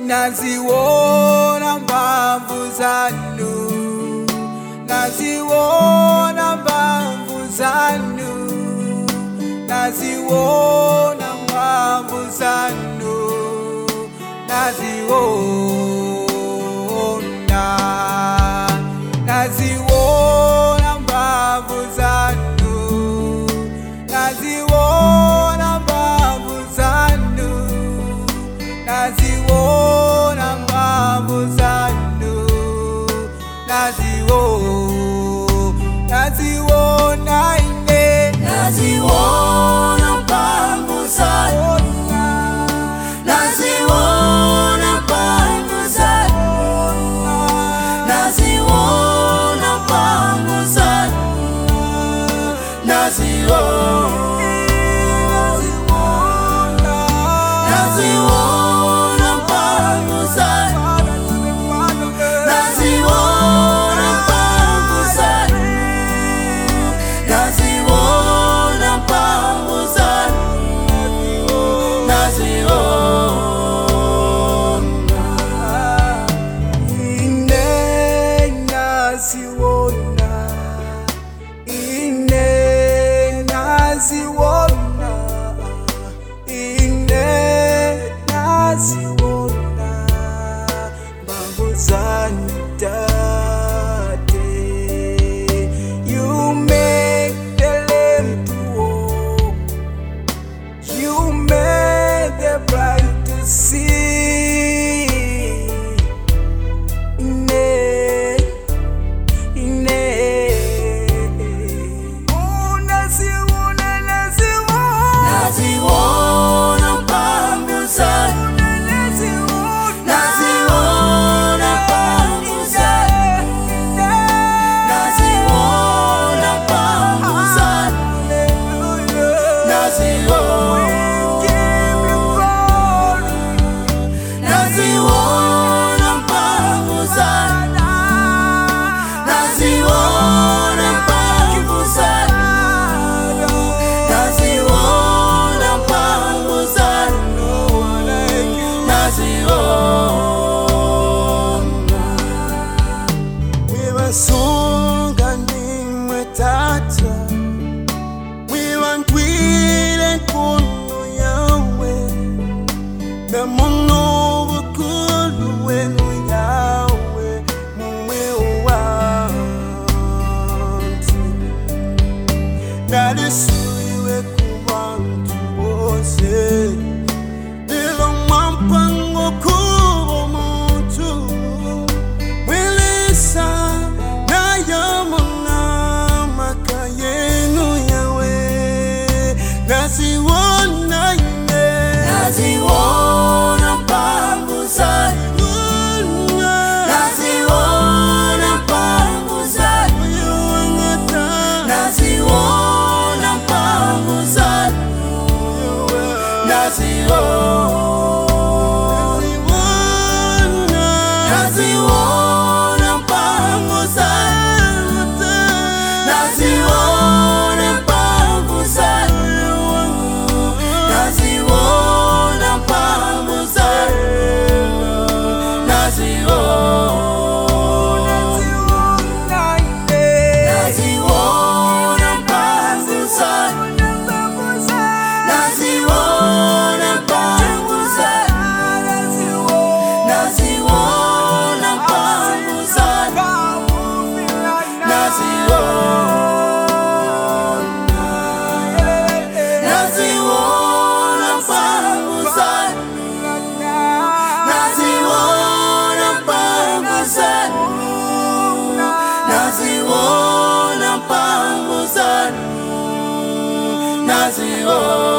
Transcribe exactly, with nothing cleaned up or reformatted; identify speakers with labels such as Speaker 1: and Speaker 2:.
Speaker 1: naziona mbavu zanu, naziona mbavu zanu, naziona mbavu zanu, naziona, naziona mbavu zanu, naziona mbavu zanu, naziona mbavu zanu, naziona, naziona ine,
Speaker 2: naziona mbavu zanu, naziona mbavu zanu, naziona mbavu zanu, naziona, naziona mbavu zanu, naziona mbavu zanu, naziona mbavu zanu, naziona,
Speaker 1: ine naziona, ine naziona, ine naziona mbavu zanu tate. You make the lame to walk, you make the blind to see. Ine, ine, oh naziona, naziona,
Speaker 2: naziona mbavu zanu, naziona mbavu zanu, naziona mbavu zanu, naziona, naziona mbavu zanu, naziona mbavu zanu, naziona mbavu zanu, naziona.
Speaker 1: Wibasunga nimwe tata, wibantwile nkunu yawe, bemuno bukulu wenu yawe, mumwe wantu, nalisuiwe kubantu bose, lilo mampango kubo muntu, wilisa na yamuna makayenu yawe, naziona ine,
Speaker 2: Naziona mbavu zanu, naziona mbavu zanu, naziona mbavu zanu, naziona, naziona mbavu zanu, naziona mbavu zanu, naziona mbavu zanu, naziona, naziona mbavu zanu, naziona mbavu zanu, naziona mbavu zanu, naziona, naziona mbavu zanu, naziona mbavu zanu, naziona mbavu zanu, naziona.